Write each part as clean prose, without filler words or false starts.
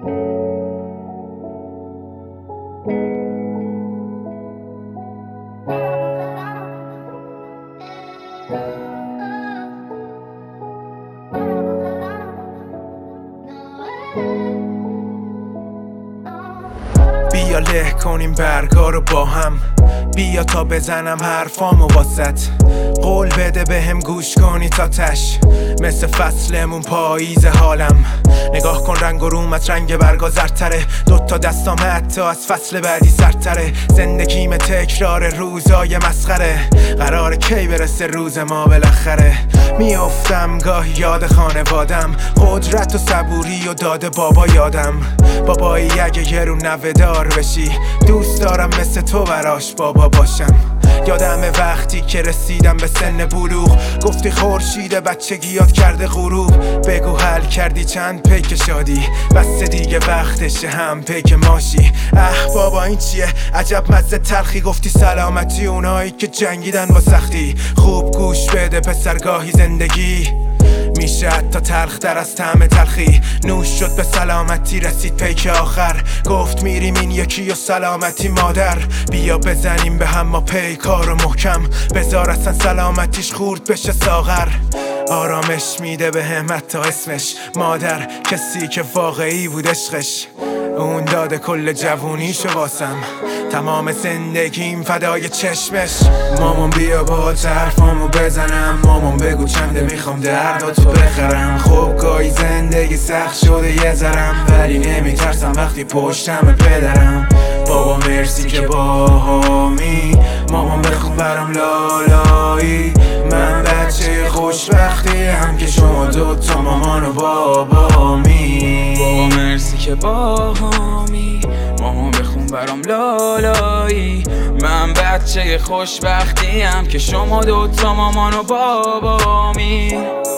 بیا له کنیم برگا رو با هم، بیا تا بزنم حرفامو واسط. قول بده بهم گوش کنی تا تش، مثل فصلمون پاییز حالم. نگاه کن رنگ و رومت، رنگ برگا زرتره، دوتا دستام حتی از فصل بعدی سرتره. زندگیم تکرار روزای مسخره، قرار کی برسه روز ما بالاخره. میافتم گاهی یاد خانوادم، قدرت و صبوری و داده بابا یادم. بابایی اگه یه رو نوه‌دار بشی، دوست دارم مثل تو براش بابا باشم. یادمه وقتی که رسیدم به سن بلوغ، گفتی خورشید بچگی یاد کرده غروب. بگو حل کردی چند پیک شادی، بس دیگه وقتشه هم پیک ماشی. بابا این چیه عجب مزه تلخی، گفتی سلامتی اونایی که جنگیدن با سختی. خوب گوش بده پسرگاهی زندگی میشه حتی تلخ در از طعم تلخی. نوش شد به سلامتی رسید پیک آخر، گفت میریم این یکی و سلامتی مادر. بیا بزنیم به هم ما پیکار و محکم، بذار اصلا سلامتیش خورد بشه ساغر. آرامش میده به هم حتی اسمش مادر، کسی که واقعی بود عشقش. اون داده کل جوونیشو واسم، تمام زندگیم فدای چشمش. مامان بیا با حرفامو بزنم، مامان بگو چنده میخوام درداتو بخرم. خب گاهی زندگی سخت شده یه ذرم، ولی نمیترسم وقتی پشتم پدرم. بابا مرسی که باهامی، مامان بخون برام لالایی. من بچه خوشبختی هم که شما دوتا مامان و بابامی. بابا مرسی که باهامی، مامان بخون برام لالایی. من بچه خوشبختی هم که شما دوتا مامان و بابامی.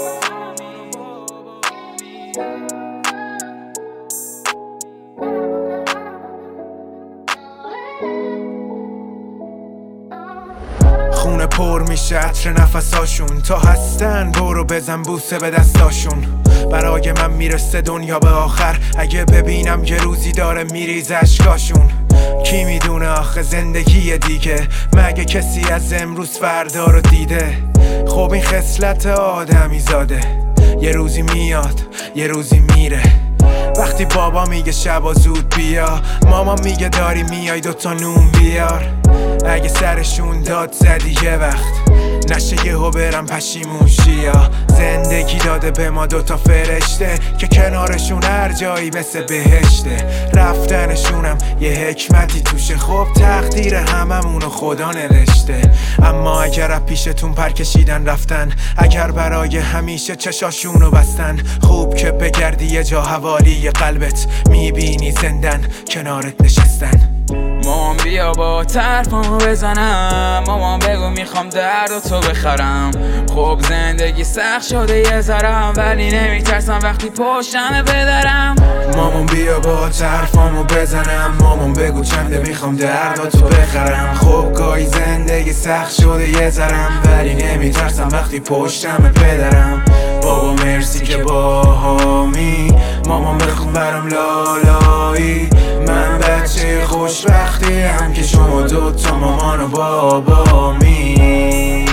خونه پر میشه عطر نفساشون، تا هستن برو بزن بوسه به دستاشون. برای من میرسه دنیا به آخر، اگه ببینم یه روزی داره میریزه اشکاشون. کی میدونه آخه زندگی دیگه، مگه کسی از امروز فردا رو دیده؟ خب این خصلت آدمی زاده، یه روزی میاد یه روزی میره. وقتی بابا میگه شبا زود بیا، ماما میگه داری میای دوتا نون بیار. اگه سرشون داد زدی یه وقت، نشه یهو برم پشیمون شیا. زندگی داده به ما دوتا فرشته، که کنارشون هر جایی مثل بهشته. رفتنشونم یه حکمتی توشه، خب تقدیر هممونو خدا نوشته. اما اگر از پیشتون پر کشیدن رفتن، اگر برای همیشه چشاشونو بستن، خوب که بگردی یه جا حوالی قلبت، میبینی زندن کنارت نشستن. مامان بیا با طرفامو بزنم، مامان بگو میخوام درداتو بخرم. خب زندگی سخت شده یه ذرم، ولی نمیترسم وقتی پشتم پدرم. مامان بیا با طرفامو بزنم، مامان بگو چنده میخوام درداتو بخرم. خب گاهی زندگی سخت شده یه ذرم، ولی نمیترسم وقتی پشتم پدرم. بابا مرسی که باهامی، مامان بخون برام لالایی. من بچه خوشبختی هم که شما دوتا مامان و بابامی.